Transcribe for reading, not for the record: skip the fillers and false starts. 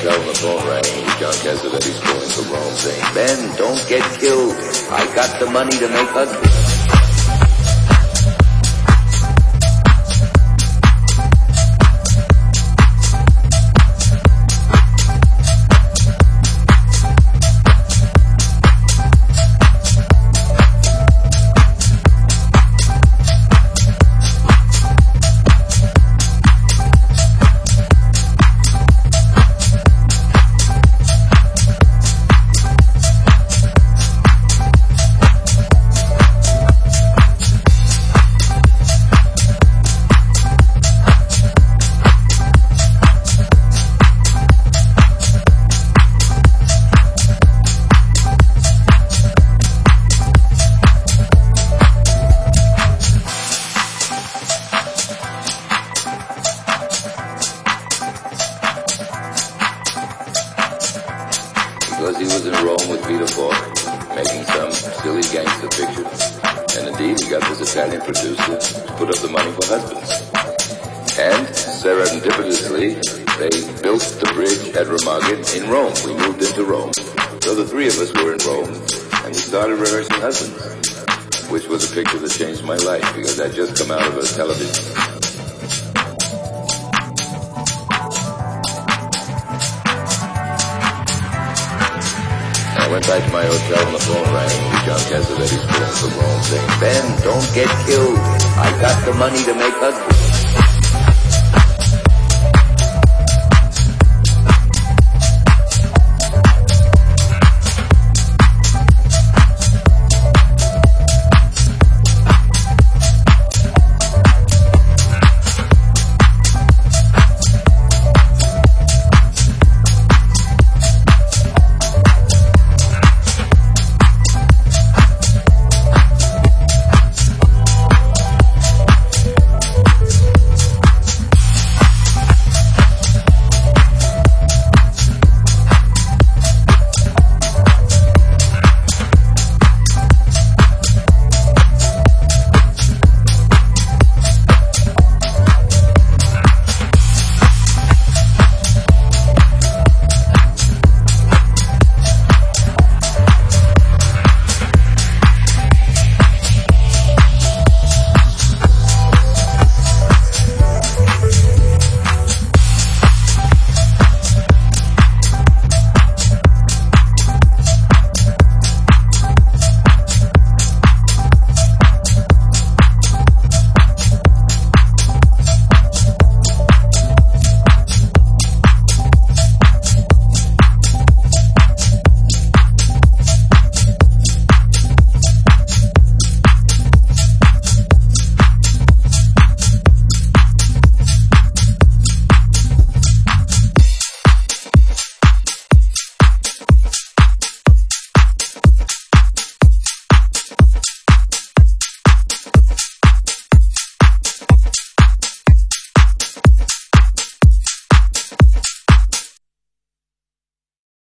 hotel and the phone rang. John Cassavetes calling from Rome saying, Ben, don't get killed. I got the money to make husbands. Because he was in Rome with Peter Falk, making some silly gangster picture. And indeed, he got this Italian producer to put up the money for husbands. And serendipitously, they built the bridge at Remagen in Rome. We moved into Rome. So the three of us were in Rome, and we started rehearsing Husbands, which was a picture that changed my life, because I'd just come out of a television. I went back to my hotel and the phone rang. John Cassavetes calling from Rome saying, Ben, don't get killed. I got the money to make husbands.